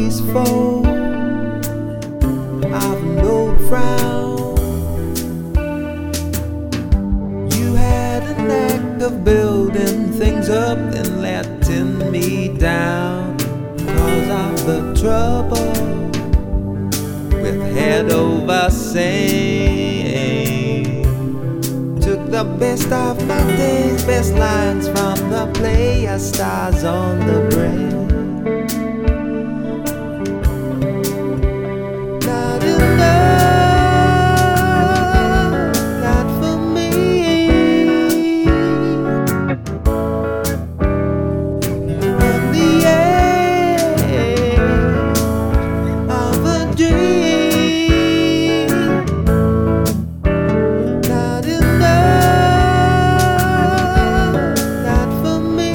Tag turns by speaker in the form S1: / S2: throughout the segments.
S1: peaceful. I've no frown. You had a knack of building things up and letting me down. Cause I'm the trouble with head over sand. Took the best of my days, best lines from the play of Stars on the Brain. Not enough, not for me. On the edge of a dream. Not enough, not for me.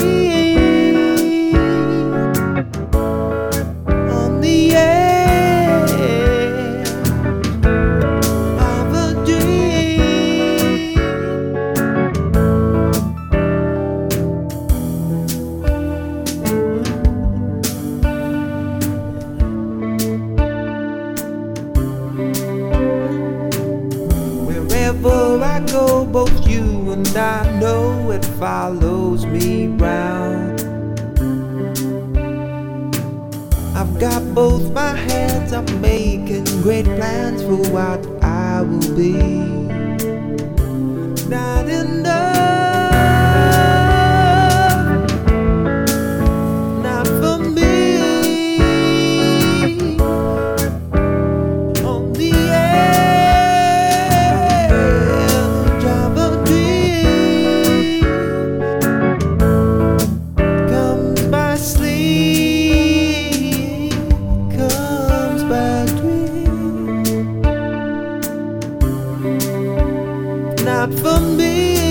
S1: On the edge of a dream. Wherever I go, both you and I know it follows me round. I've got both my hands, I'm making great plans for what I will be. Not enough, not for me. On the edge of a dream. Comes by sleep, comes by dream. Not for me.